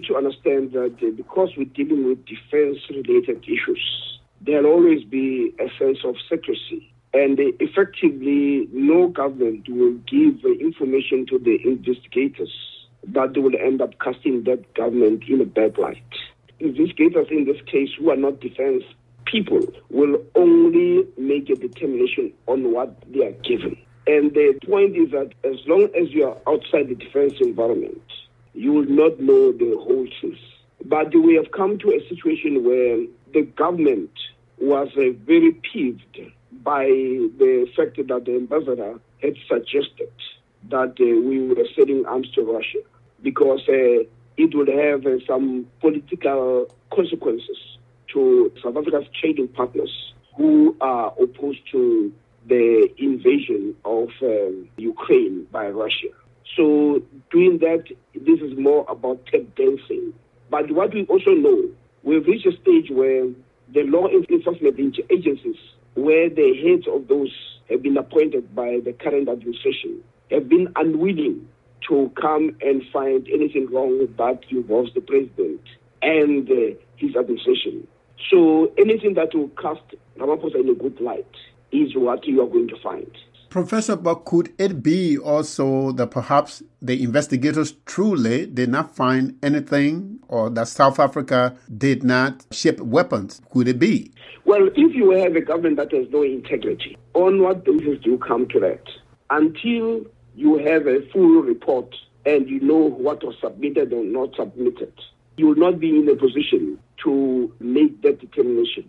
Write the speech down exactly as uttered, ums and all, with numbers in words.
need to understand that uh, because we're dealing with defense-related issues, there'll always be a sense of secrecy. And uh, effectively, no government will give uh, information to the investigators that will end up casting that government in a bad light. Investigators in this case, who are not defense people, will only make a determination on what they are given. And the point is that as long as you are outside the defense environment, you will not know the whole truth. But we have come to a situation where the government was uh, very peeved by the fact that the ambassador had suggested that uh, we were selling arms to Russia, because uh, it would have uh, some political consequences to South Africa's trading partners who are opposed to the invasion of um, Ukraine by Russia. So doing that, this is more about tap dancing. But what we also know, we've reached a stage where the law enforcement agencies, where the heads of those have been appointed by the current administration, have been unwilling to come and find anything wrong that involves the president and uh, his administration. So anything that will cast Ramaphosa in a good light is what you are going to find. Professor, but could it be also that perhaps the investigators truly did not find anything, or that South Africa did not ship weapons? Could it be? Well, if you have a government that has no integrity, on what basis do you come to that? Until you have a full report and you know what was submitted or not submitted, you will not be in a position to make that determination.